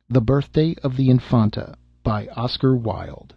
The Birthday of the Infanta by Oscar Wilde.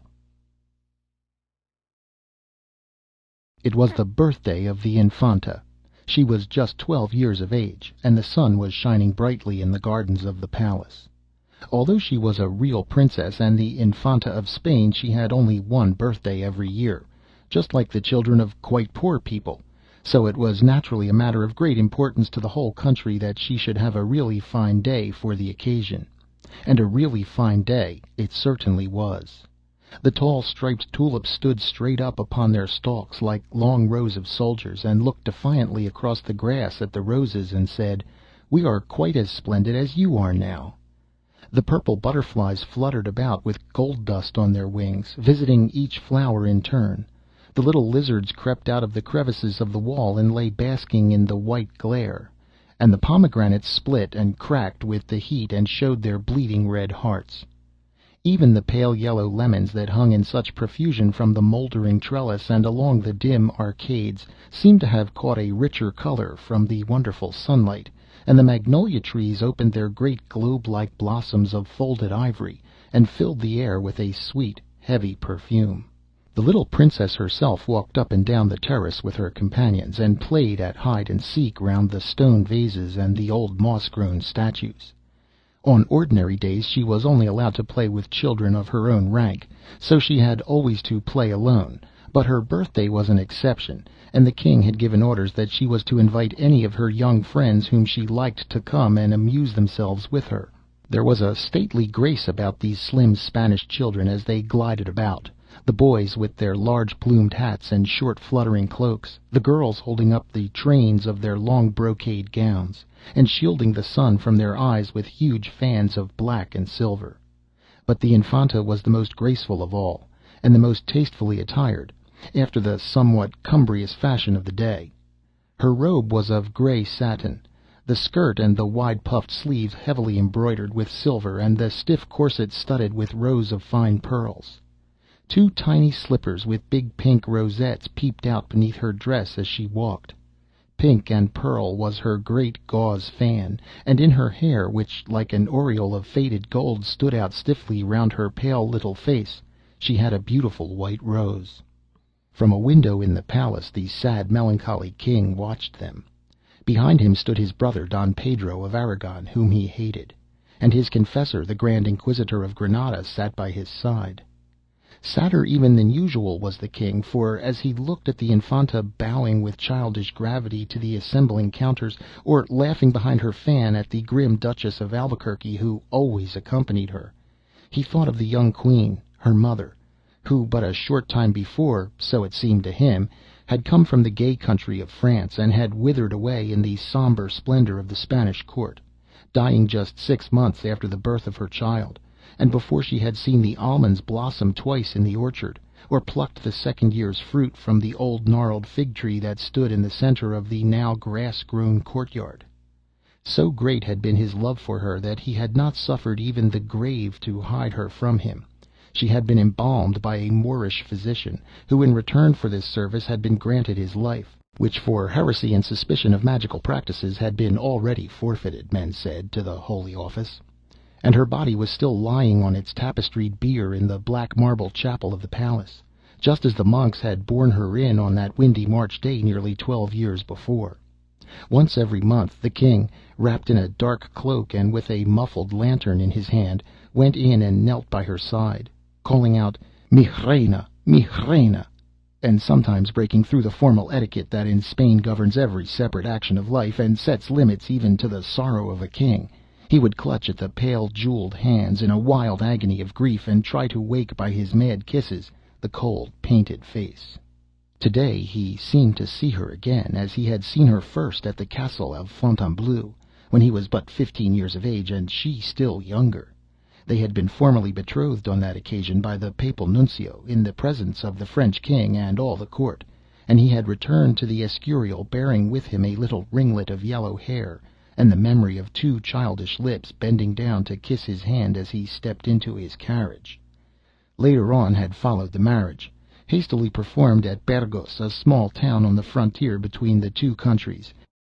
It was the birthday of the Infanta. She was just 12 years of age, and the sun was shining brightly in the gardens of the palace. Although she was a real princess and the Infanta of Spain, she had only one birthday every year, just like the children of quite poor people, so it was naturally a matter of great importance to the whole country that she should have a really fine day for the occasion. And a really fine day it certainly was. The tall striped tulips stood straight up upon their stalks like long rows of soldiers, and looked defiantly across the grass at the roses and said, "We are quite as splendid as you are now." The purple butterflies fluttered about with gold dust on their wings, visiting each flower in turn. The little lizards crept out of the crevices of the wall and lay basking in the white glare, and the pomegranates split and cracked with the heat and showed their bleeding red hearts. Even the pale yellow lemons that hung in such profusion from the mouldering trellis and along the dim arcades seemed to have caught a richer color from the wonderful sunlight, and the magnolia trees opened their great globe-like blossoms of folded ivory and filled the air with a sweet, heavy perfume. The little princess herself walked up and down the terrace with her companions, and played at hide and seek round the stone vases and the old moss-grown statues. On ordinary days she was only allowed to play with children of her own rank, so she had always to play alone, but her birthday was an exception, and the king had given orders that she was to invite any of her young friends whom she liked to come and amuse themselves with her. There was a stately grace about these slim Spanish children as they glided about, the boys with their large plumed hats and short fluttering cloaks, the girls holding up the trains of their long brocade gowns, and shielding the sun from their eyes with huge fans of black and silver. But the Infanta was the most graceful of all, and the most tastefully attired, after the somewhat cumbrous fashion of the day. Her robe was of grey satin, the skirt and the wide-puffed sleeves heavily embroidered with silver, and the stiff corset studded with rows of fine pearls. Two tiny slippers with big pink rosettes peeped out beneath her dress as she walked. Pink and pearl was her great gauze fan, and in her hair, which like an aureole of faded gold stood out stiffly round her pale little face, she had a beautiful white rose. From a window in the palace the sad melancholy king watched them. Behind him stood his brother Don Pedro of Aragon, whom he hated, and his confessor, the Grand Inquisitor of Granada, sat by his side. Sadder even than usual was the king, for as he looked at the Infanta bowing with childish gravity to the assembling counters, or laughing behind her fan at the grim Duchess of Albuquerque, who always accompanied her, he thought of the young queen, her mother, who but a short time before, so it seemed to him, had come from the gay country of France, and had withered away in the sombre splendor of the Spanish court, dying just 6 months after the birth of her child, and before she had seen the almonds blossom twice in the orchard, or plucked the second year's fruit from the old gnarled fig tree that stood in the centre of the now grass-grown courtyard. So great had been his love for her that he had not suffered even the grave to hide her from him. She had been embalmed by a Moorish physician, who in return for this service had been granted his life, which for heresy and suspicion of magical practices had been already forfeited, men said, to the Holy Office. And her body was still lying on its tapestried bier in the black marble chapel of the palace, just as the monks had borne her in on that windy March day nearly 12 years before. Once every month the king, wrapped in a dark cloak and with a muffled lantern in his hand, went in and knelt by her side, calling out, "Mi reina, mi reina," and sometimes breaking through the formal etiquette that in Spain governs every separate action of life, and sets limits even to the sorrow of a king, he would clutch at the pale jeweled hands in a wild agony of grief, and try to wake by his mad kisses the cold painted face. Today he seemed to see her again, as he had seen her first at the castle of Fontainebleau, when he was but 15 years of age, and she still younger. They had been formally betrothed on that occasion by the papal nuncio, in the presence of the French king and all the court, and he had returned to the Escurial bearing with him a little ringlet of yellow hair, and the memory of 2 childish lips bending down to kiss his hand as he stepped into his carriage. Later on had followed the marriage, hastily performed at Burgos, a small town on the frontier between the two countries,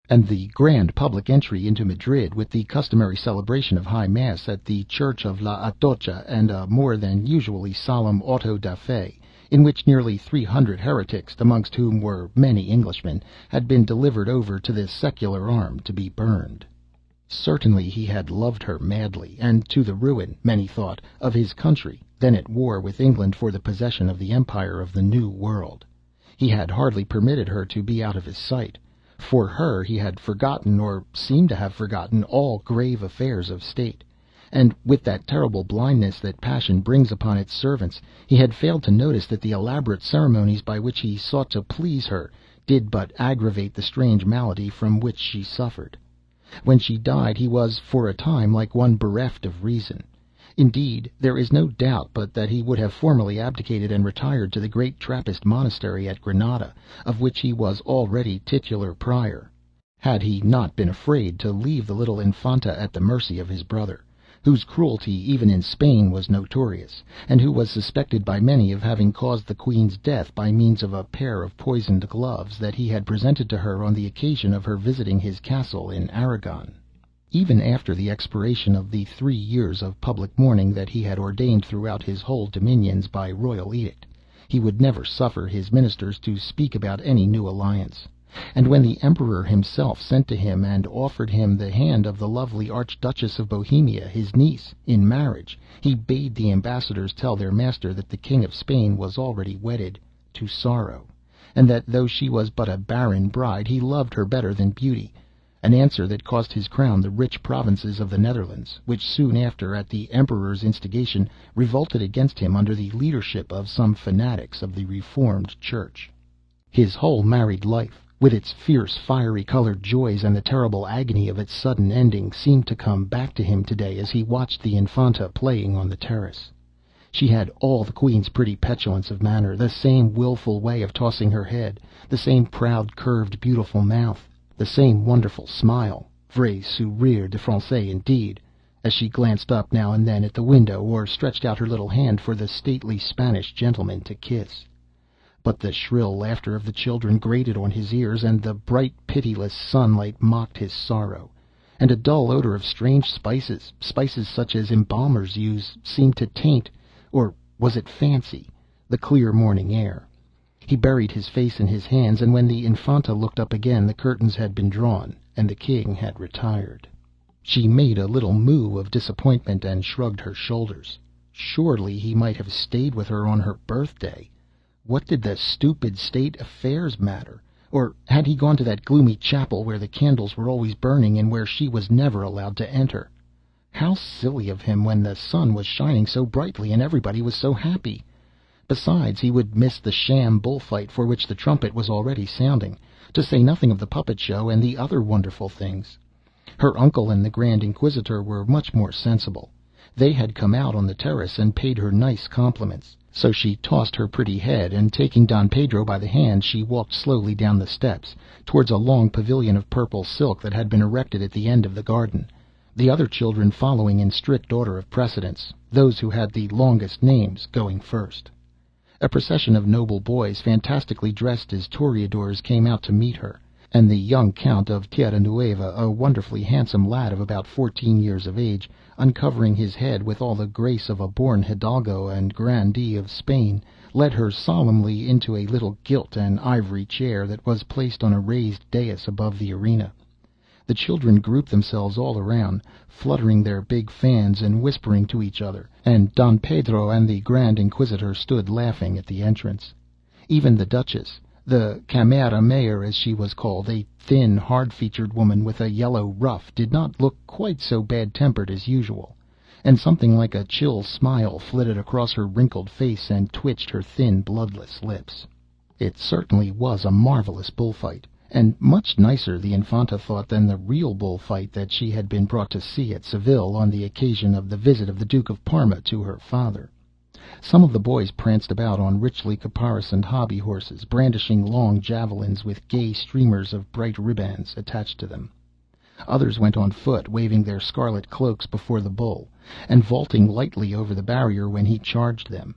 and the grand public entry into Madrid, with the customary celebration of High Mass at the Church of La Atocha, and a more than usually solemn auto da fe, in which nearly 300 heretics, amongst whom were many Englishmen, had been delivered over to the secular arm to be burned. Certainly he had loved her madly, and to the ruin, many thought, of his country, then at war with England for the possession of the empire of the New World. He had hardly permitted her to be out of his sight. For her he had forgotten, or seemed to have forgotten, all grave affairs of state, and, with that terrible blindness that passion brings upon its servants, he had failed to notice that the elaborate ceremonies by which he sought to please her did but aggravate the strange malady from which she suffered. When she died he was for a time like one bereft of reason. Indeed, there is no doubt but that he would have formally abdicated and retired to the great Trappist monastery at Granada, of which he was already titular prior, had he not been afraid to leave the little Infanta at the mercy of his brother, whose cruelty even in Spain was notorious, and who was suspected by many of having caused the Queen's death by means of a pair of poisoned gloves that he had presented to her on the occasion of her visiting his castle in Aragon. Even after the expiration of the 3 years of public mourning that he had ordained throughout his whole dominions by royal edict, he would never suffer his ministers to speak about any new alliance; and when the Emperor himself sent to him and offered him the hand of the lovely Archduchess of Bohemia, his niece, in marriage, he bade the ambassadors tell their master that the King of Spain was already wedded to sorrow, and that though she was but a barren bride, he loved her better than beauty, an answer that cost his crown the rich provinces of the Netherlands, which soon after, at the Emperor's instigation, revolted against him under the leadership of some fanatics of the Reformed Church. His whole married life, with its fierce fiery colored joys and the terrible agony of its sudden ending, seemed to come back to him today as he watched the Infanta playing on the terrace. She had all the Queen's pretty petulance of manner, the same wilful way of tossing her head, the same proud curved beautiful mouth, the same wonderful smile, vrai sourire de Français indeed, as she glanced up now and then at the window, or stretched out her little hand for the stately Spanish gentleman to kiss. But the shrill laughter of the children grated on his ears, and the bright pitiless sunlight mocked his sorrow, and a dull odor of strange spices, spices such as embalmers use, seemed to taint, or was it fancy, the clear morning air. He buried his face in his hands, and when the Infanta looked up again the curtains had been drawn, and the King had retired. She made a little moue of disappointment, and shrugged her shoulders. Surely he might have stayed with her on her birthday. What did the stupid state affairs matter? Or had he gone to that gloomy chapel where the candles were always burning, and where she was never allowed to enter? How silly of him, when the sun was shining so brightly and everybody was so happy! Besides, he would miss the sham bullfight for which the trumpet was already sounding, to say nothing of the puppet show and the other wonderful things. Her uncle and the Grand Inquisitor were much more sensible. They had come out on the terrace and paid her nice compliments. So she tossed her pretty head, and taking Don Pedro by the hand, she walked slowly down the steps, towards a long pavilion of purple silk that had been erected at the end of the garden, the other children following in strict order of precedence, those who had the longest names going first. A procession of noble boys, fantastically dressed as toreadors, came out to meet her, and the young Count of Tierra-Nueva, a wonderfully handsome lad of about 14 years of age, uncovering his head with all the grace of a born hidalgo and grandee of Spain, led her solemnly into a little gilt and ivory chair that was placed on a raised dais above the arena. The children grouped themselves all around, fluttering their big fans and whispering to each other, and Don Pedro and the Grand Inquisitor stood laughing at the entrance. Even the Duchess, the Camera Mayor as she was called, a thin, hard-featured woman with a yellow ruff, did not look quite so bad-tempered as usual, and something like a chill smile flitted across her wrinkled face and twitched her thin, bloodless lips. It certainly was a marvelous bullfight, and much nicer, the Infanta thought, than the real bullfight that she had been brought to see at Seville on the occasion of the visit of the Duke of Parma to her father. Some of the boys pranced about on richly caparisoned hobby horses, brandishing long javelins with gay streamers of bright ribands attached to them. Others went on foot, waving their scarlet cloaks before the bull, and vaulting lightly over the barrier when he charged them.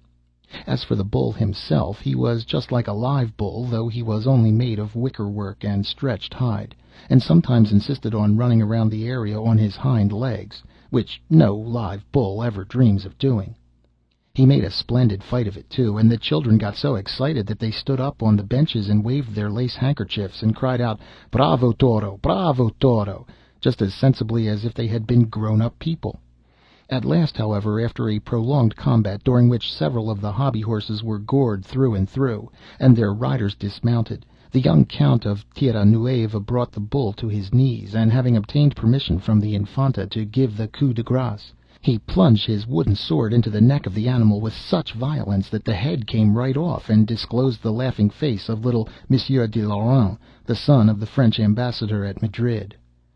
As for the bull himself, he was just like a live bull, though he was only made of wicker work and stretched hide, and sometimes insisted on running around the area on his hind legs, which no live bull ever dreams of doing. He made a splendid fight of it, too, and the children got so excited that they stood up on the benches and waved their lace handkerchiefs and cried out, "Bravo, Toro! Bravo, Toro!" just as sensibly as if they had been grown-up people. At last, however, after a prolonged combat, during which several of the hobby horses were gored through and through, and their riders dismounted, the young Count of Tierra Nueva brought the bull to his knees, and having obtained permission from the Infanta to give the coup de grace, he plunged his wooden sword into the neck of the animal with such violence that the head came right off, and disclosed the laughing face of little Monsieur de Lorraine, the son of the French ambassador at Madrid.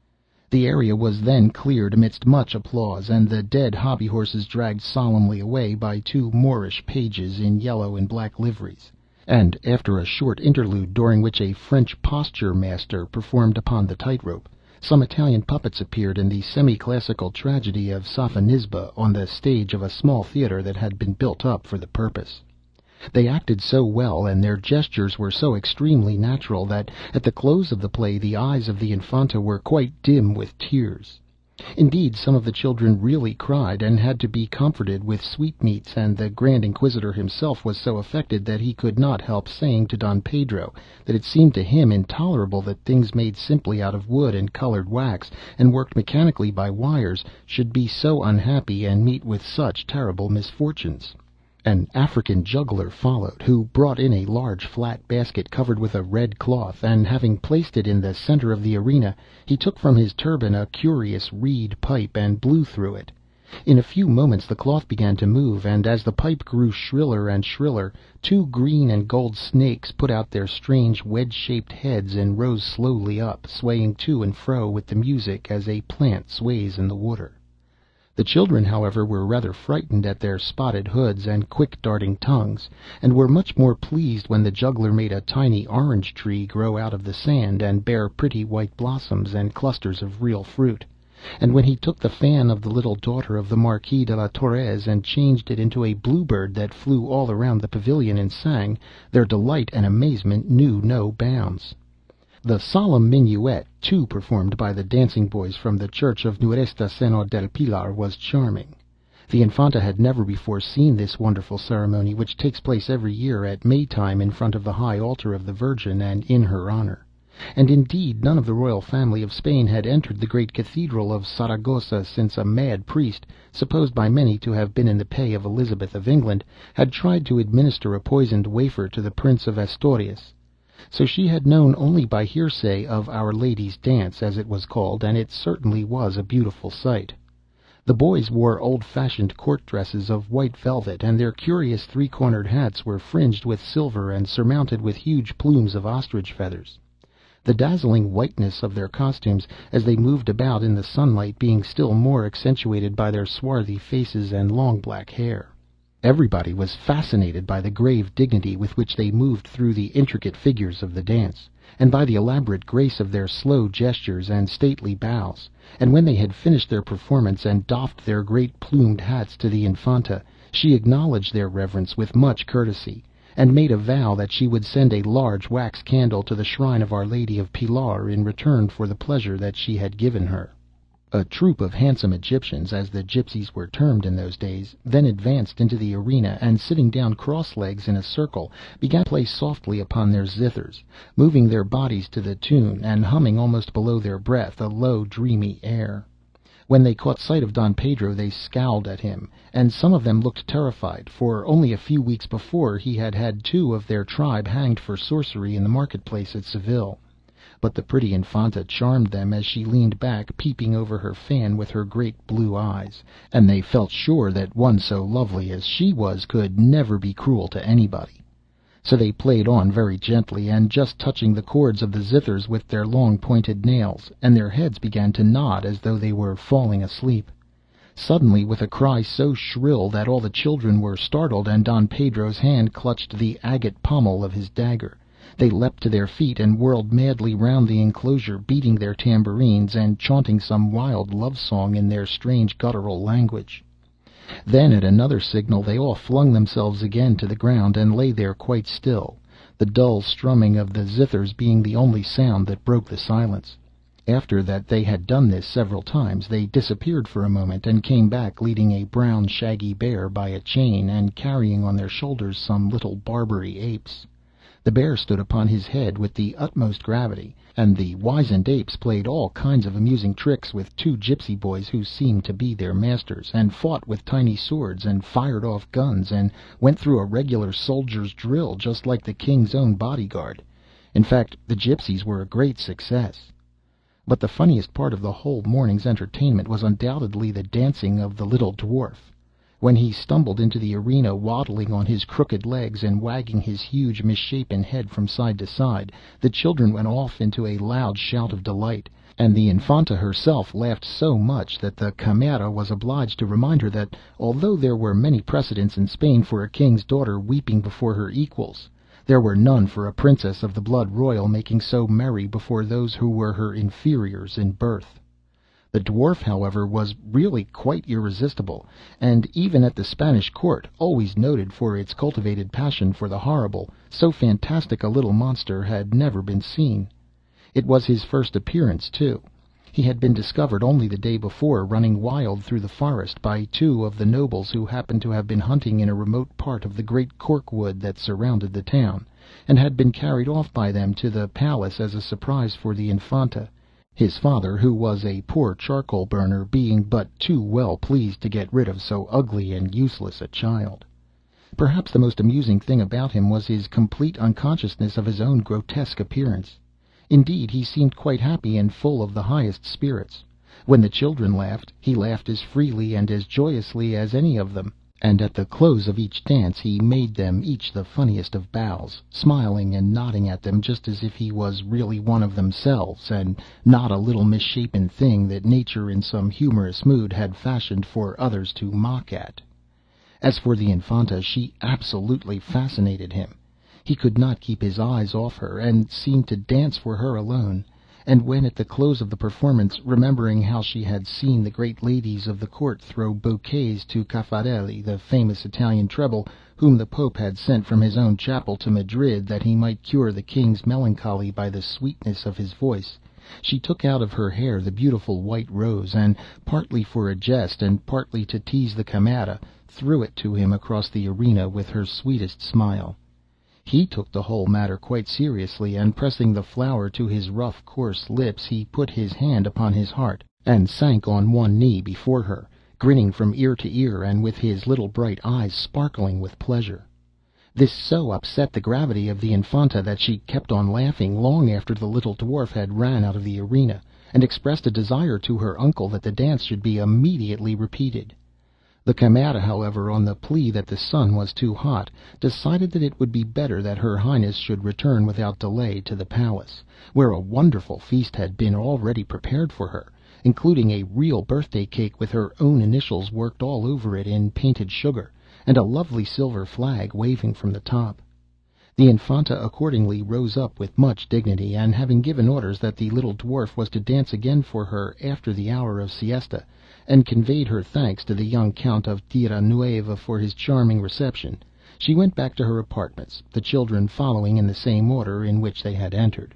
The area was then cleared amidst much applause, and the dead hobby horses dragged solemnly away by two Moorish pages in yellow and black liveries, and after a short interlude, during which a French posture master performed upon the tightrope, some Italian puppets appeared in the semi-classical tragedy of Safonisba on the stage of a small theatre that had been built up for the purpose. They acted so well, and their gestures were so extremely natural, that at the close of the play the eyes of the Infanta were quite dim with tears. Indeed, some of the children really cried, and had to be comforted with sweetmeats, and the Grand Inquisitor himself was so affected that he could not help saying to Don Pedro that it seemed to him intolerable that things made simply out of wood and colored wax, and worked mechanically by wires, should be so unhappy and meet with such terrible misfortunes. An African juggler followed, who brought in a large flat basket covered with a red cloth, and having placed it in the center of the arena, he took from his turban a curious reed pipe and blew through it. In a few moments the cloth began to move, and as the pipe grew shriller and shriller, two green and gold snakes put out their strange wedge-shaped heads and rose slowly up, swaying to and fro with the music as a plant sways in the water. The children, however, were rather frightened at their spotted hoods and quick-darting tongues, and were much more pleased when the juggler made a tiny orange tree grow out of the sand, and bear pretty white blossoms and clusters of real fruit, and when he took the fan of the little daughter of the Marquis de la Torres and changed it into a bluebird that flew all around the pavilion and sang, their delight and amazement knew no bounds. The solemn minuet, too, performed by the dancing boys from the church of Nuestra Senora del Pilar, was charming. The Infanta had never before seen this wonderful ceremony, which takes place every year at Maytime in front of the high altar of the Virgin and in her honor. And indeed none of the royal family of Spain had entered the great cathedral of Saragossa since a mad priest, supposed by many to have been in the pay of Elizabeth of England, had tried to administer a poisoned wafer to the Prince of Asturias. So she had known only by hearsay of Our Lady's Dance, as it was called, and it certainly was a beautiful sight. The boys wore old-fashioned court dresses of white velvet, and their curious three-cornered hats were fringed with silver and surmounted with huge plumes of ostrich feathers. The dazzling whiteness of their costumes, as they moved about in the sunlight, being still more accentuated by their swarthy faces and long black hair. Everybody was fascinated by the grave dignity with which they moved through the intricate figures of the dance, and by the elaborate grace of their slow gestures and stately bows, and when they had finished their performance and doffed their great plumed hats to the Infanta, she acknowledged their reverence with much courtesy, and made a vow that she would send a large wax candle to the shrine of Our Lady of Pilar in return for the pleasure that she had given her. A troop of handsome Egyptians, as the gypsies were termed in those days, then advanced into the arena, and sitting down cross-legs in a circle, began to play softly upon their zithers, moving their bodies to the tune, and humming almost below their breath a low dreamy air. When they caught sight of Don Pedro they scowled at him, and some of them looked terrified, for only a few weeks before he had had two of their tribe hanged for sorcery in the market-place at Seville. But the pretty Infanta charmed them as she leaned back, peeping over her fan with her great blue eyes, and they felt sure that one so lovely as she was could never be cruel to anybody. So they played on very gently, and just touching the cords of the zithers with their long pointed nails, and their heads began to nod as though they were falling asleep. Suddenly, with a cry so shrill that all the children were startled, and Don Pedro's hand clutched the agate pommel of his dagger, they leapt to their feet and whirled madly round the enclosure, beating their tambourines, and chaunting some wild love-song in their strange guttural language. Then at another signal they all flung themselves again to the ground, and lay there quite still, the dull strumming of the zithers being the only sound that broke the silence. After that they had done this several times, they disappeared for a moment, and came back leading a brown shaggy bear by a chain, and carrying on their shoulders some little Barbary apes. The bear stood upon his head with the utmost gravity, and the wizened apes played all kinds of amusing tricks with two gipsy boys who seemed to be their masters, and fought with tiny swords, and fired off guns, and went through a regular soldier's drill, just like the king's own bodyguard. In fact, the gipsies were a great success. But the funniest part of the whole morning's entertainment was undoubtedly the dancing of the little Dwarf. When he stumbled into the arena, waddling on his crooked legs and wagging his huge misshapen head from side to side, the children went off into a loud shout of delight, and the Infanta herself laughed so much that the Camera was obliged to remind her that, although there were many precedents in Spain for a king's daughter weeping before her equals, there were none for a princess of the blood royal making so merry before those who were her inferiors in birth. The Dwarf, however, was really quite irresistible, and even at the Spanish court, always noted for its cultivated passion for the horrible, so fantastic a little monster had never been seen. It was his first appearance, too. He had been discovered only the day before, running wild through the forest, by two of the nobles who happened to have been hunting in a remote part of the great cork wood that surrounded the town, and had been carried off by them to the palace as a surprise for the Infanta, his father, who was a poor charcoal burner, being but too well pleased to get rid of so ugly and useless a child. Perhaps the most amusing thing about him was his complete unconsciousness of his own grotesque appearance. Indeed, he seemed quite happy and full of the highest spirits. When the children laughed, he laughed as freely and as joyously as any of them, and at the close of each dance he made them each the funniest of bows, smiling and nodding at them just as if he was really one of themselves, and not a little misshapen thing that nature in some humorous mood had fashioned for others to mock at. As for the Infanta, she absolutely fascinated him. He could not keep his eyes off her, and seemed to dance for her alone. And when at the close of the performance, remembering how she had seen the great ladies of the court throw bouquets to Caffarelli, the famous Italian treble, whom the Pope had sent from his own chapel to Madrid that he might cure the king's melancholy by the sweetness of his voice, she took out of her hair the beautiful white rose, and, partly for a jest and partly to tease the Camera, threw it to him across the arena with her sweetest smile. He took the whole matter quite seriously, and pressing the flower to his rough, coarse lips, he put his hand upon his heart, and sank on one knee before her, grinning from ear to ear, and with his little bright eyes sparkling with pleasure. This so upset the gravity of the Infanta that she kept on laughing long after the little Dwarf had ran out of the arena, and expressed a desire to her uncle that the dance should be immediately repeated. The Camera, however, on the plea that the sun was too hot, decided that it would be better that her Highness should return without delay to the palace, where a wonderful feast had been already prepared for her, including a real birthday cake with her own initials worked all over it in painted sugar, and a lovely silver flag waving from the top. The Infanta accordingly rose up with much dignity, and having given orders that the little Dwarf was to dance again for her after the hour of siesta, and conveyed her thanks to the young Count of Tierra Nueva for his charming reception, she went back to her apartments, the children following in the same order in which they had entered.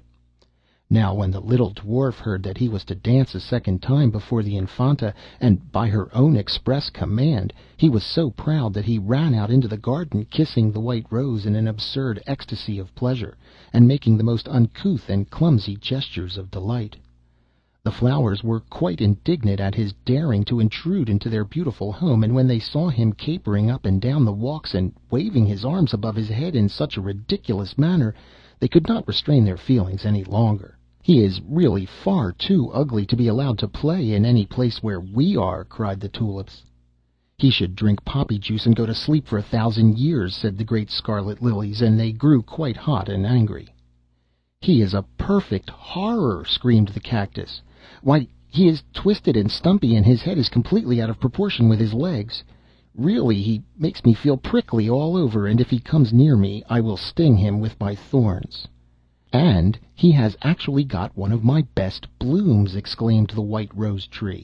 Now when the little Dwarf heard that he was to dance a second time before the Infanta, and by her own express command, he was so proud that he ran out into the garden, kissing the white rose in an absurd ecstasy of pleasure, and making the most uncouth and clumsy gestures of delight. The flowers were quite indignant at his daring to intrude into their beautiful home, and when they saw him capering up and down the walks, and waving his arms above his head in such a ridiculous manner, they could not restrain their feelings any longer. "He is really far too ugly to be allowed to play in any place where we are," cried the Tulips. "He should drink poppy juice and go to sleep for 1,000 years," said the great scarlet Lilies, and they grew quite hot and angry. "He is a perfect horror!" screamed the Cactus. "Why, he is twisted and stumpy, and his head is completely out of proportion with his legs. Really, he makes me feel prickly all over, and if he comes near me I will sting him with my thorns." "And he has actually got one of my best blooms!" exclaimed the White Rose Tree.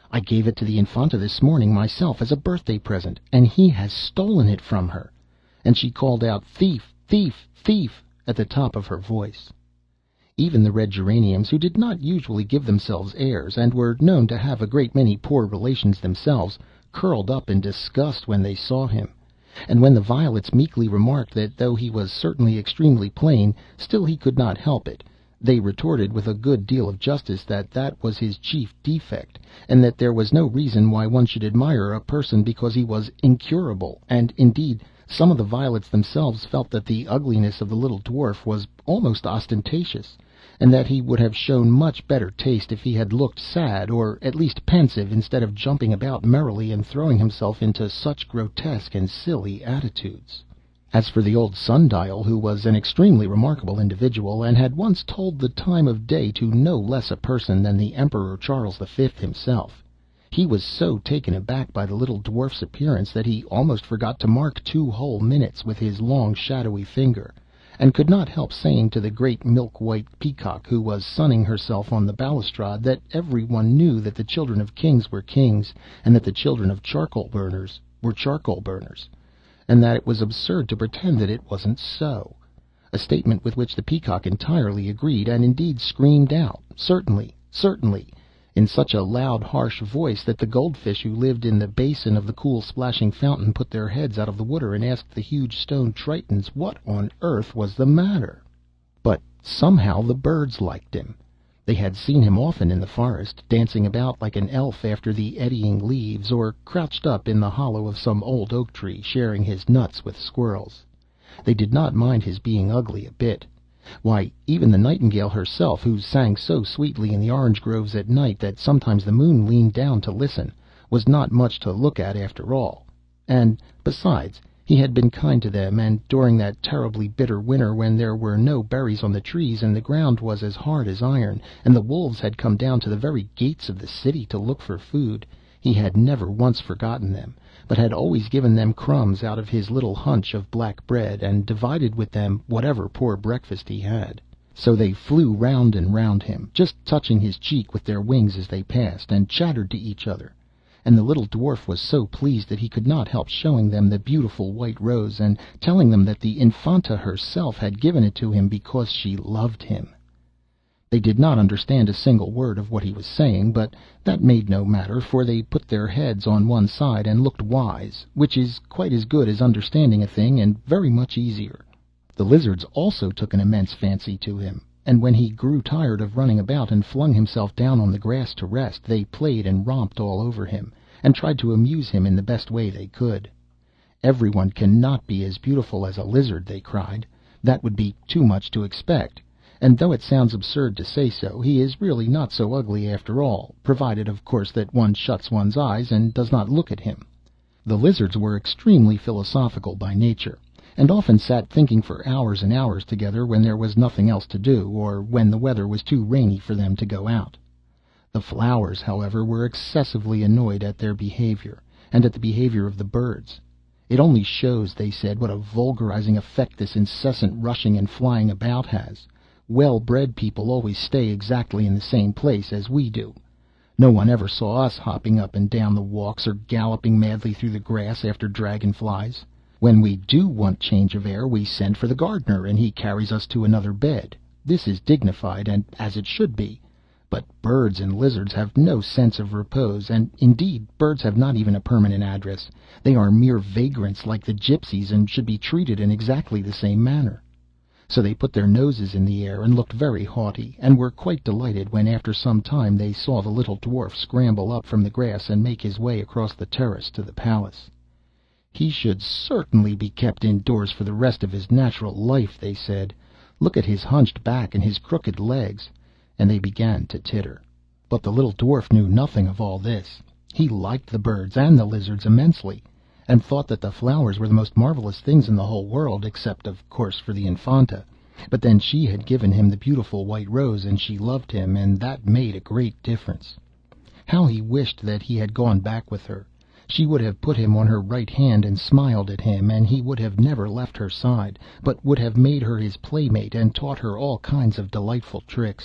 I gave it to the Infanta this morning myself as a birthday present, and he has stolen it from her." And she called out, "Thief! Thief! Thief!" at the top of her voice. Even the red geraniums, who did not usually give themselves airs, and were known to have a great many poor relations themselves, curled up in disgust when they saw him. And when the violets meekly remarked that though he was certainly extremely plain, still he could not help it, they retorted with a good deal of justice that that was his chief defect, and that there was no reason why one should admire a person because he was incurable. And indeed some of the violets themselves felt that the ugliness of the little dwarf was almost ostentatious, and that he would have shown much better taste if he had looked sad, or at least pensive, instead of jumping about merrily and throwing himself into such grotesque and silly attitudes. As for the old sundial, who was an extremely remarkable individual, and had once told the time of day to no less a person than the Emperor Charles V himself, he was so taken aback by the little dwarf's appearance that he almost forgot to mark 2 whole minutes with his long shadowy finger, and could not help saying to the great milk-white peacock who was sunning herself on the balustrade that every one knew that the children of kings were kings, and that the children of charcoal burners were charcoal burners, and that it was absurd to pretend that it wasn't so. A statement with which the peacock entirely agreed, and indeed screamed out, "Certainly, certainly," in such a loud harsh voice that the goldfish who lived in the basin of the cool splashing fountain put their heads out of the water and asked the huge stone tritons what on earth was the matter. But somehow the birds liked him. They had seen him often in the forest, dancing about like an elf after the eddying leaves, or crouched up in the hollow of some old oak tree, sharing his nuts with squirrels. They did not mind his being ugly a bit. Why, even the nightingale herself, who sang so sweetly in the orange groves at night that sometimes the moon leaned down to listen, was not much to look at after all. And, besides, he had been kind to them, and during that terribly bitter winter, when there were no berries on the trees, and the ground was as hard as iron, and the wolves had come down to the very gates of the city to look for food, he had never once forgotten them, but had always given them crumbs out of his little hunch of black bread, and divided with them whatever poor breakfast he had. So they flew round and round him, just touching his cheek with their wings as they passed, and chattered to each other. And the little dwarf was so pleased that he could not help showing them the beautiful white rose, and telling them that the Infanta herself had given it to him because she loved him. They did not understand a single word of what he was saying, but that made no matter, for they put their heads on one side and looked wise, which is quite as good as understanding a thing, and very much easier. The lizards also took an immense fancy to him, and when he grew tired of running about and flung himself down on the grass to rest, they played and romped all over him, and tried to amuse him in the best way they could. "Everyone cannot be as beautiful as a lizard," they cried. "That would be too much to expect. And though it sounds absurd to say so, he is really not so ugly after all, provided, of course, that one shuts one's eyes and does not look at him." The lizards were extremely philosophical by nature, and often sat thinking for hours and hours together when there was nothing else to do, or when the weather was too rainy for them to go out. The flowers, however, were excessively annoyed at their behaviour, and at the behaviour of the birds. "It only shows," they said, "what a vulgarizing effect this incessant rushing and flying about has. Well-bred people always stay exactly in the same place, as we do. No one ever saw us hopping up and down the walks, or galloping madly through the grass after dragonflies. When we do want change of air, we send for the gardener, and he carries us to another bed. This is dignified, and as it should be. But birds and lizards have no sense of repose, and indeed birds have not even a permanent address. They are mere vagrants, like the gypsies, and should be treated in exactly the same manner." So they put their noses in the air and looked very haughty, and were quite delighted when after some time they saw the little dwarf scramble up from the grass and make his way across the terrace to the palace. "He should certainly be kept indoors for the rest of his natural life," they said. "Look at his hunched back and his crooked legs." And they began to titter. But the little dwarf knew nothing of all this. He liked the birds and the lizards immensely, and thought that the flowers were the most marvellous things in the whole world, except, of course, for the Infanta. But then she had given him the beautiful white rose, and she loved him, and that made a great difference. How he wished that he had gone back with her! She would have put him on her right hand and smiled at him, and he would have never left her side, but would have made her his playmate, and taught her all kinds of delightful tricks.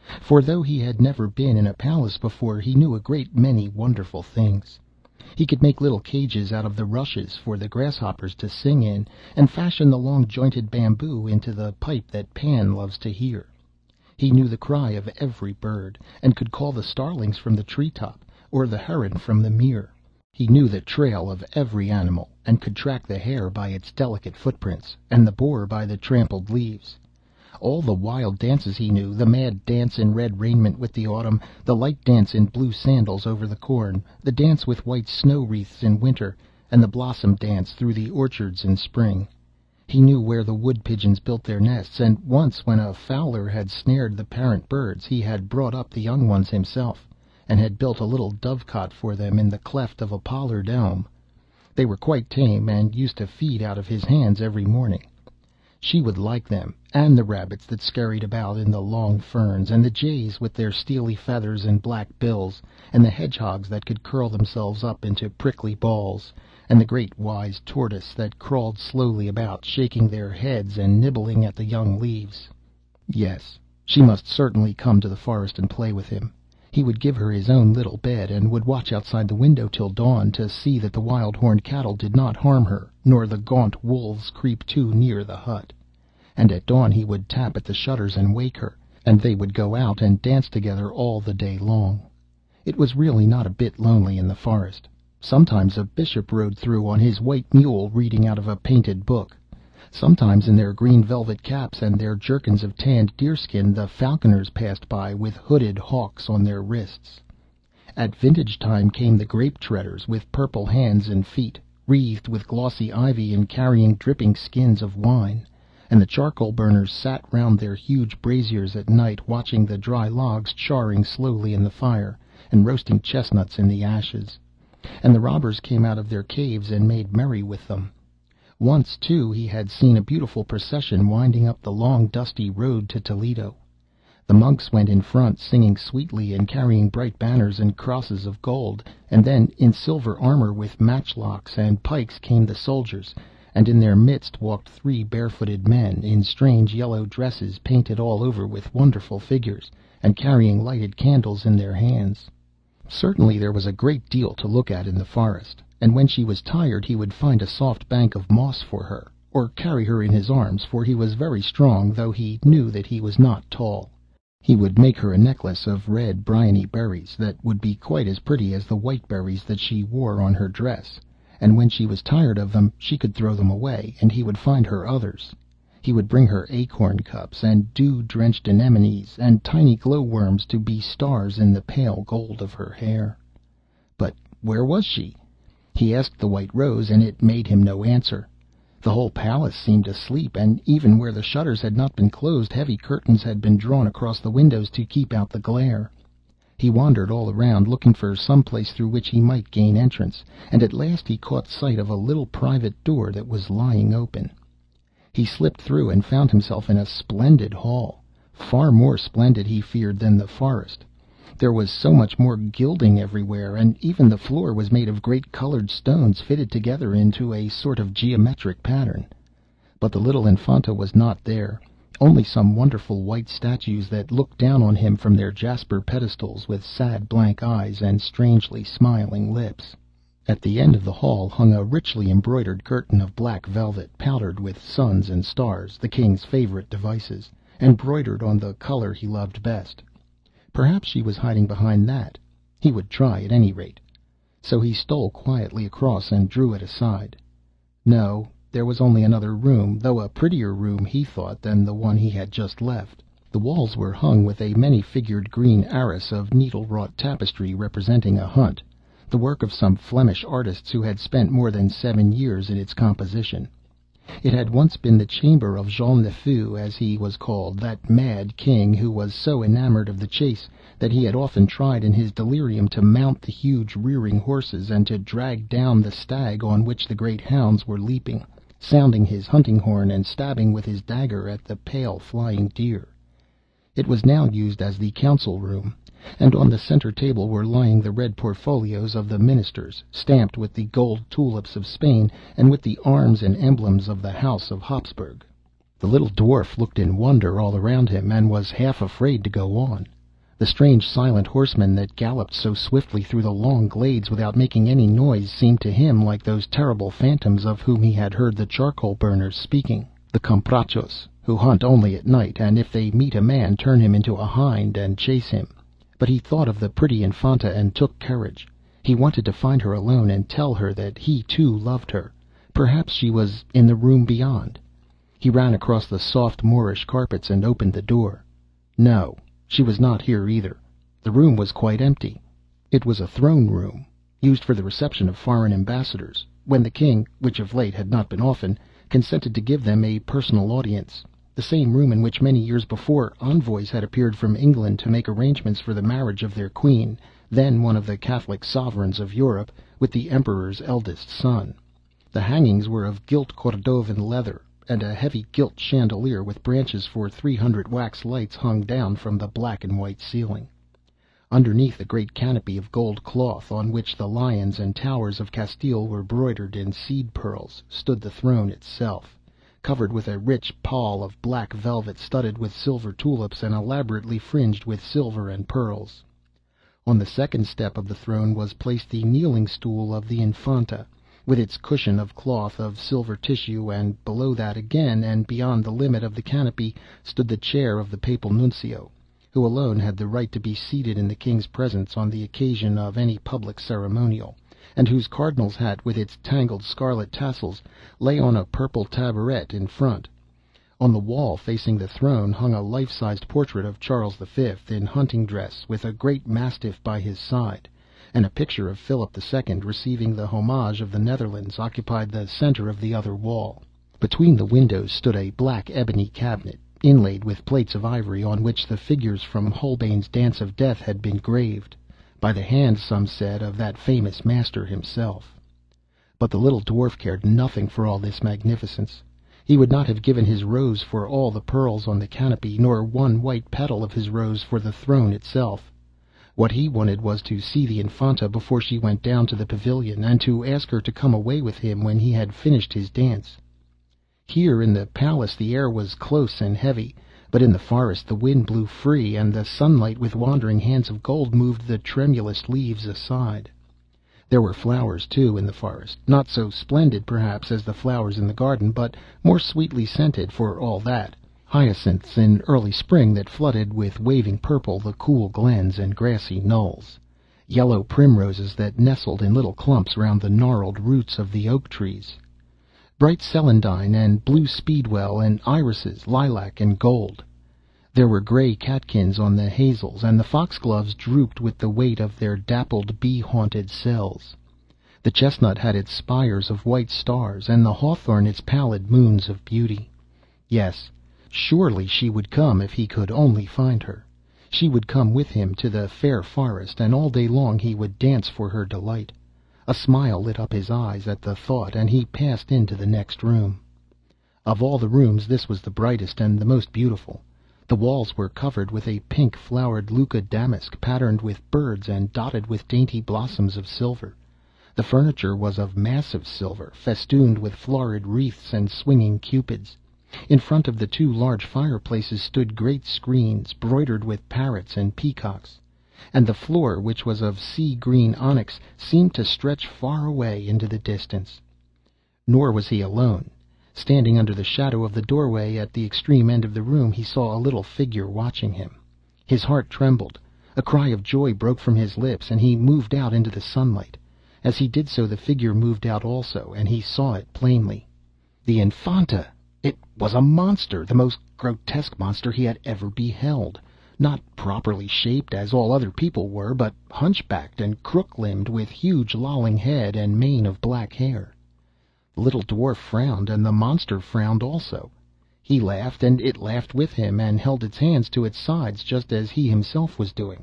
For though he had never been in a palace before, he knew a great many wonderful things. He could make little cages out of the rushes for the grasshoppers to sing in, and fashion the long jointed bamboo into the pipe that Pan loves to hear. He knew the cry of every bird, and could call the starlings from the tree top, or the heron from the mere. He knew the trail of every animal, and could track the hare by its delicate footprints, and the boar by the trampled leaves. All the wild dances he knew, the mad dance in red raiment with the autumn, the light dance in blue sandals over the corn, the dance with white snow wreaths in winter, and the blossom dance through the orchards in spring. He knew where the wood pigeons built their nests, and once when a fowler had snared the parent birds, he had brought up the young ones himself, and had built a little dovecot for them in the cleft of a pollard elm. They were quite tame, and used to feed out of his hands every morning. She would like them, and the rabbits that scurried about in the long ferns, and the jays with their steely feathers and black bills, and the hedgehogs that could curl themselves up into prickly balls, and the great wise tortoise that crawled slowly about, shaking their heads and nibbling at the young leaves. Yes, she must certainly come to the forest and play with him. He would give her his own little bed, and would watch outside the window till dawn, to see that the wild horned cattle did not harm her, nor the gaunt wolves creep too near the hut. And at dawn he would tap at the shutters and wake her, and they would go out and dance together all the day long. It was really not a bit lonely in the forest. Sometimes a bishop rode through on his white mule, reading out of a painted book. Sometimes in their green velvet caps and their jerkins of tanned deerskin the falconers passed by with hooded hawks on their wrists. At vintage time came the grape treaders with purple hands and feet, wreathed with glossy ivy and carrying dripping skins of wine, and the charcoal burners sat round their huge braziers at night, watching the dry logs charring slowly in the fire, and roasting chestnuts in the ashes. And the robbers came out of their caves and made merry with them. Once, too, he had seen a beautiful procession winding up the long dusty road to Toledo. The monks went in front, singing sweetly and carrying bright banners and crosses of gold, and then in silver armor with matchlocks and pikes came the soldiers, and in their midst walked 3 barefooted men, in strange yellow dresses painted all over with wonderful figures, and carrying lighted candles in their hands. Certainly there was a great deal to look at in the forest, and when she was tired he would find a soft bank of moss for her, or carry her in his arms, for he was very strong, though he knew that he was not tall. He would make her a necklace of red bryony berries, that would be quite as pretty as the white berries that she wore on her dress, and when she was tired of them she could throw them away, and he would find her others. He would bring her acorn cups, and dew-drenched anemones, and tiny glow-worms to be stars in the pale gold of her hair. But where was she? He asked the white rose, and it made him no answer. The whole palace seemed asleep, and even where the shutters had not been closed, heavy curtains had been drawn across the windows to keep out the glare. He wandered all around, looking for some place through which he might gain entrance, and at last he caught sight of a little private door that was lying open. He slipped through and found himself in a splendid hall, far more splendid, he feared, than the forest. There was so much more gilding everywhere, and even the floor was made of great coloured stones fitted together into a sort of geometric pattern. But the little Infanta was not there, only some wonderful white statues that looked down on him from their jasper pedestals with sad blank eyes and strangely smiling lips. At the end of the hall hung a richly embroidered curtain of black velvet, powdered with suns and stars, the king's favourite devices, embroidered on the colour he loved best. Perhaps she was hiding behind that. He would try, at any rate. So he stole quietly across and drew it aside. No, there was only another room, though a prettier room, he thought, than the one he had just left. The walls were hung with a many-figured green arras of needle-wrought tapestry representing a hunt, the work of some Flemish artists who had spent more than 7 years in its composition. It had once been the chamber of Jean le Fou, as he was called, that mad king who was so enamoured of the chase that he had often tried in his delirium to mount the huge rearing horses, and to drag down the stag on which the great hounds were leaping, sounding his hunting horn and stabbing with his dagger at the pale flying deer. It was now used as the council room, and on the centre table were lying the red portfolios of the ministers, stamped with the gold tulips of Spain, and with the arms and emblems of the House of Habsburg. The little dwarf looked in wonder all around him, and was half afraid to go on. The strange silent horsemen that galloped so swiftly through the long glades without making any noise seemed to him like those terrible phantoms of whom he had heard the charcoal burners speaking, the Comprachos, who hunt only at night, and if they meet a man turn him into a hind and chase him. But he thought of the pretty Infanta and took courage. He wanted to find her alone and tell her that he too loved her. Perhaps she was in the room beyond. He ran across the soft Moorish carpets and opened the door. No, she was not here either. The room was quite empty. It was a throne room, used for the reception of foreign ambassadors, when the king, which of late had not been often, consented to give them a personal audience. The same room in which many years before envoys had appeared from England to make arrangements for the marriage of their queen, then one of the Catholic sovereigns of Europe, with the emperor's eldest son. The hangings were of gilt Cordovan leather, and a heavy gilt chandelier with branches for 300 wax lights hung down from the black and white ceiling. Underneath a great canopy of gold cloth, on which the lions and towers of Castile were broidered in seed pearls, stood the throne itself, covered with a rich pall of black velvet studded with silver tulips and elaborately fringed with silver and pearls. On the second step of the throne was placed the kneeling stool of the Infanta, with its cushion of cloth of silver tissue, and below that again, and beyond the limit of the canopy, stood the chair of the Papal Nuncio, who alone had the right to be seated in the king's presence on the occasion of any public ceremonial, and whose cardinal's hat, with its tangled scarlet tassels, lay on a purple tabouret in front. On the wall facing the throne hung a life-sized portrait of Charles V in hunting dress, with a great mastiff by his side, and a picture of Philip II receiving the homage of the Netherlands occupied the center of the other wall. Between the windows stood a black ebony cabinet, inlaid with plates of ivory, on which the figures from Holbein's Dance of Death had been graved, by the hand, some said, of that famous master himself. But the little dwarf cared nothing for all this magnificence. He would not have given his rose for all the pearls on the canopy, nor one white petal of his rose for the throne itself. What he wanted was to see the Infanta before she went down to the pavilion, and to ask her to come away with him when he had finished his dance. Here in the palace the air was close and heavy, but in the forest the wind blew free, and the sunlight with wandering hands of gold moved the tremulous leaves aside. There were flowers, too, in the forest, not so splendid, perhaps, as the flowers in the garden, but more sweetly scented for all that. Hyacinths in early spring that flooded with waving purple the cool glens and grassy knolls. Yellow primroses that nestled in little clumps round the gnarled roots of the oak trees. Bright celandine and blue speedwell and irises, lilac and gold. There were gray catkins on the hazels, and the foxgloves drooped with the weight of their dappled, bee-haunted cells. The chestnut had its spires of white stars, and the hawthorn its pallid moons of beauty. Yes, surely she would come if he could only find her. She would come with him to the fair forest, and all day long he would dance for her delight. A smile lit up his eyes at the thought, and he passed into the next room. Of all the rooms this was the brightest and the most beautiful. The walls were covered with a pink-flowered Lucca damask, patterned with birds and dotted with dainty blossoms of silver. The furniture was of massive silver, festooned with florid wreaths and swinging cupids. In front of the two large fireplaces stood great screens, broidered with parrots and peacocks, and the floor, which was of sea-green onyx, seemed to stretch far away into the distance. Nor was he alone. Standing under the shadow of the doorway at the extreme end of the room, he saw a little figure watching him. His heart trembled. A cry of joy broke from his lips, and he moved out into the sunlight. As he did so, the figure moved out also, and he saw it plainly. The Infanta! It was a monster, the most grotesque monster he had ever beheld. Not properly shaped, as all other people were, but hunchbacked and crook-limbed, with huge lolling head and mane of black hair. The little dwarf frowned, and the monster frowned also. He laughed, and it laughed with him, and held its hands to its sides, just as he himself was doing.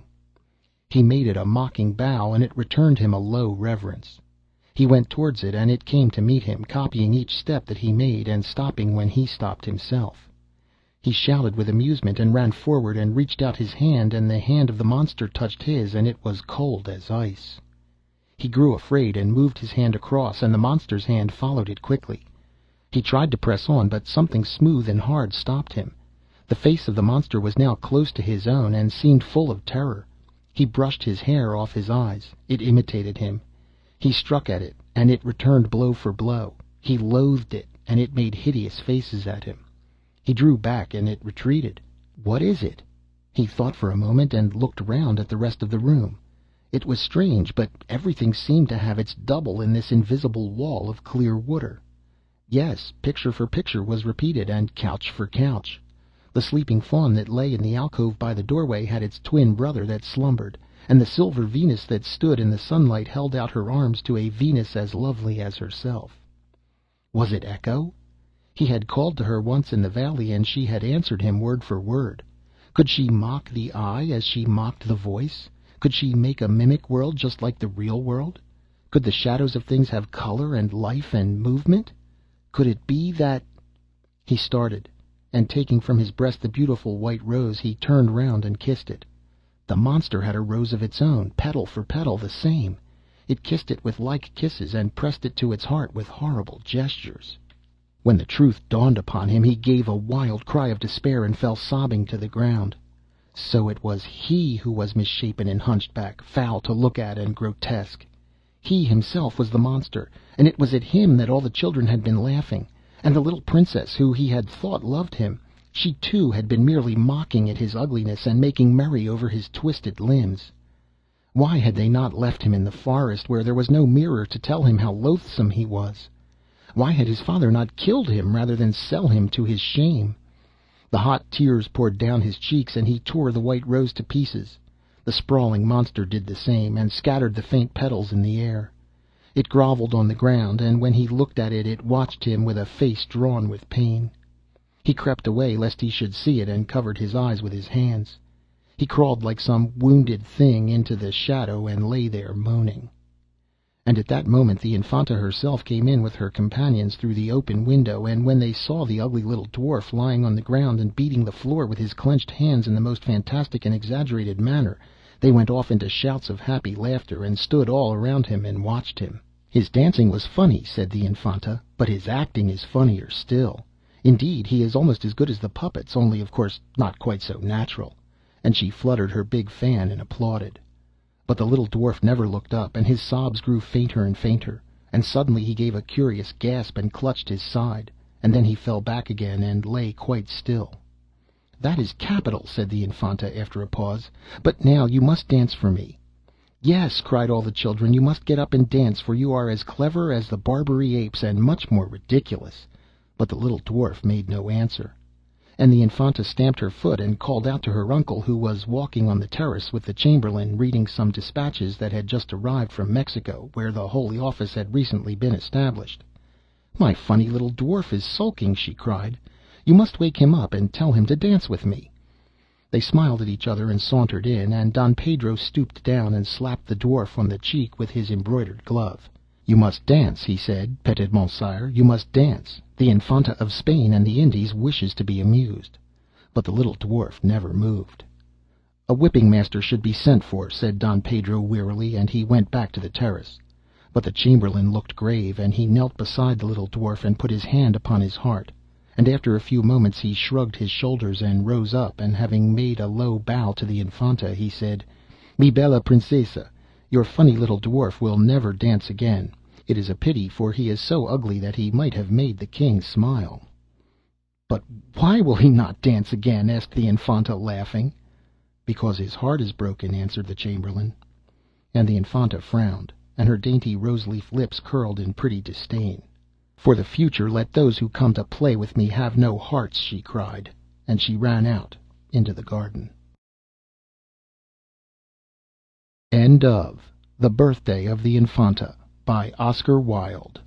He made it a mocking bow, and it returned him a low reverence. He went towards it, and it came to meet him, copying each step that he made, and stopping when he stopped himself. He shouted with amusement, and ran forward, and reached out his hand, and the hand of the monster touched his, and it was cold as ice. He grew afraid, and moved his hand across, and the monster's hand followed it quickly. He tried to press on, but something smooth and hard stopped him. The face of the monster was now close to his own, and seemed full of terror. He brushed his hair off his eyes. It imitated him. He struck at it, and it returned blow for blow. He loathed it, and it made hideous faces at him. He drew back, and it retreated. What is it? He thought for a moment, and looked round at the rest of the room. It was strange, but everything seemed to have its double in this invisible wall of clear water. Yes, picture for picture was repeated, and couch for couch. The sleeping faun that lay in the alcove by the doorway had its twin brother that slumbered, and the silver Venus that stood in the sunlight held out her arms to a Venus as lovely as herself. Was it Echo? He had called to her once in the valley, and she had answered him word for word. Could she mock the eye as she mocked the voice? Could she make a mimic world just like the real world? Could the shadows of things have color and life and movement? Could it be that... He started, and taking from his breast the beautiful white rose, he turned round and kissed it. The monster had a rose of its own, petal for petal the same. It kissed it with like kisses, and pressed it to its heart with horrible gestures. When the truth dawned upon him, he gave a wild cry of despair, and fell sobbing to the ground. So it was he who was misshapen and hunchback, foul to look at and grotesque. He himself was the monster, and it was at him that all the children had been laughing. And the little princess, who he had thought loved him, she too had been merely mocking at his ugliness, and making merry over his twisted limbs. Why had they not left him in the forest, where there was no mirror to tell him how loathsome he was? Why had his father not killed him rather than sell him to his shame? The hot tears poured down his cheeks, and he tore the white rose to pieces. The sprawling monster did the same, and scattered the faint petals in the air. It grovelled on the ground, and when he looked at it, it watched him with a face drawn with pain. He crept away lest he should see it, and covered his eyes with his hands. He crawled like some wounded thing into the shadow, and lay there moaning. And at that moment the Infanta herself came in with her companions through the open window, and when they saw the ugly little dwarf lying on the ground and beating the floor with his clenched hands in the most fantastic and exaggerated manner, they went off into shouts of happy laughter, and stood all around him and watched him. "His dancing was funny," said the Infanta, "but his acting is funnier still. Indeed, he is almost as good as the puppets, only of course not quite so natural." And she fluttered her big fan and applauded. But the little dwarf never looked up, and his sobs grew fainter and fainter, and suddenly he gave a curious gasp and clutched his side, and then he fell back again and lay quite still. "That is capital," said the Infanta after a pause, "but now you must dance for me." "Yes," cried all the children, "you must get up and dance, for you are as clever as the Barbary apes, and much more ridiculous." But the little dwarf made no answer. And the Infanta stamped her foot, and called out to her uncle, who was walking on the terrace with the Chamberlain, reading some dispatches that had just arrived from Mexico, where the Holy Office had recently been established. "My funny little dwarf is sulking," she cried. "You must wake him up, and tell him to dance with me." They smiled at each other and sauntered in, and Don Pedro stooped down and slapped the dwarf on the cheek with his embroidered glove. "You must dance," he said, "Petit Monsire, you must dance. The Infanta of Spain and the Indies wishes to be amused." But the little dwarf never moved. "A whipping master should be sent for," said Don Pedro wearily, and he went back to the terrace. But the Chamberlain looked grave, and he knelt beside the little dwarf and put his hand upon his heart. And after a few moments he shrugged his shoulders and rose up, and having made a low bow to the Infanta, he said, "Mi bella princesa, your funny little dwarf will never dance again. It is a pity, for he is so ugly that he might have made the king smile." "But why will he not dance again?" asked the Infanta, laughing. "Because his heart is broken," answered the Chamberlain. And the Infanta frowned, and her dainty rose-leaf lips curled in pretty disdain. "For the future, let those who come to play with me have no hearts," she cried, and she ran out into the garden. End of The Birthday of the Infanta, by Oscar Wilde.